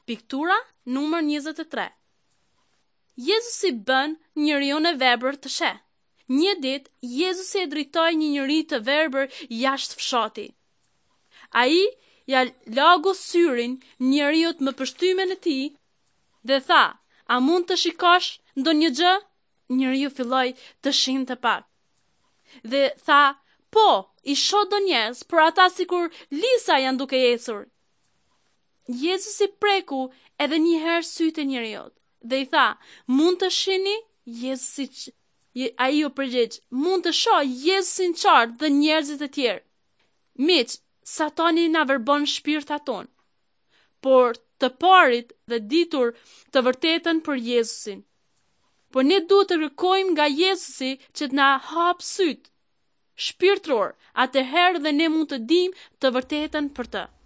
Piktura numër 23. Jezusi bën njeriu e verbër të sheh. Një ditë, Jezusi e dritoi një njeri të verbër jashtë fshati. Ai ja lagu syrin njeriut me pështymen e tij dhe tha: "A mund të shikosh ndonjë gjë?" Njeriu filloi të shinte pak. Dhe tha: "Po, i shoh do njerëz, por ata sikur lisa janë duke ecur." Jezusi preku edhe një herë sytë e njeriut dhe i tha: "Mund të shihni?" Ai u përgjigj: "Mund të shoh Jezusin qartë dhe njerëzit e tjerë." Miq, Satani na verbon shpirtat ton, por të parit dhe ditur të vërtetën për Jezusin. Por ne duhet të kërkojmë nga Jezusi që të na hap sytë shpirtëror, atëherë dhe ne mund të dimë të vërtetën për të.